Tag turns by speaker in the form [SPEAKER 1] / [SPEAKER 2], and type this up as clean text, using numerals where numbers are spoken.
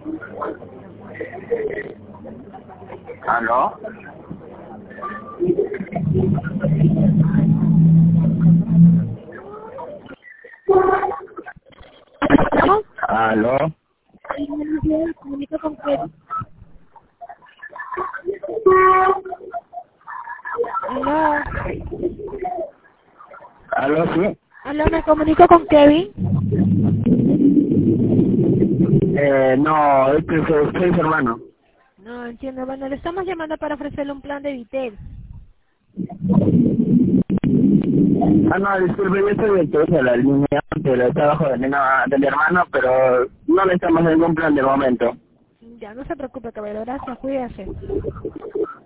[SPEAKER 1] ¿Aló?
[SPEAKER 2] ¿No?
[SPEAKER 1] ¿Aló?
[SPEAKER 2] Sí, buenos días, comunico con Kevin. Aló.
[SPEAKER 1] ¿Aló, sí?
[SPEAKER 2] Aló, me comunico con Kevin.
[SPEAKER 1] No, es que soy su hermano.
[SPEAKER 2] No, entiendo. Bueno, le estamos llamando para ofrecerle un plan de Vitel.
[SPEAKER 1] Ah, no, disculpe, yo soy el que usa la línea, pero está abajo de mi hermano, pero no le estamos en ningún plan de momento.
[SPEAKER 2] Ya, no se preocupe, caballero. Gracias, cuídese.